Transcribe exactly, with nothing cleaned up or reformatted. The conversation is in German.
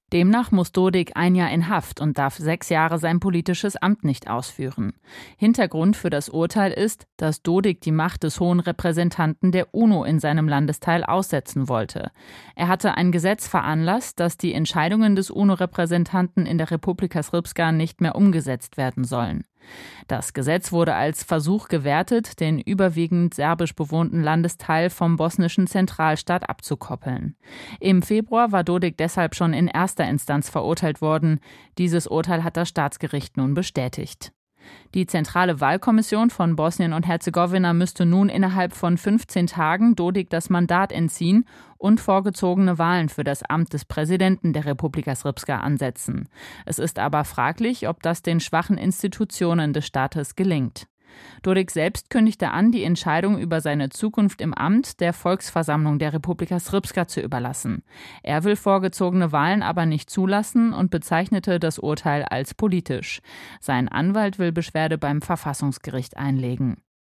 Demnach muss Dodik ein Jahr in Haft und darf sechs Jahre sein politisches Amt nicht ausführen. Hintergrund für das Urteil ist, dass Dodik die Macht des Hohen Repräsentanten der UNO in seinem Landesteil aussetzen wollte. Er hatte ein Gesetz veranlasst, dass die Entscheidungen des UNO-Repräsentanten in der Republika Srpska nicht mehr umgesetzt werden sollen. Das Gesetz wurde als Versuch gewertet, den überwiegend serbisch bewohnten Landesteil vom bosnischen Zentralstaat abzukoppeln. Im Februar war Dodik deshalb schon in erster Instanz verurteilt worden. Dieses Urteil hat das Staatsgericht nun bestätigt. Die Zentrale Wahlkommission von Bosnien und Herzegowina müsste nun innerhalb von fünfzehn Tagen Dodik das Mandat entziehen und vorgezogene Wahlen für das Amt des Präsidenten der Republika Srpska ansetzen. Es ist aber fraglich, ob das den schwachen Institutionen des Staates gelingt. Dodik selbst kündigte an, die Entscheidung über seine Zukunft im Amt der Volksversammlung der Republika Srpska zu überlassen. Er will vorgezogene Wahlen aber nicht zulassen und bezeichnete das Urteil als politisch. Sein Anwalt will Beschwerde beim Verfassungsgericht einlegen.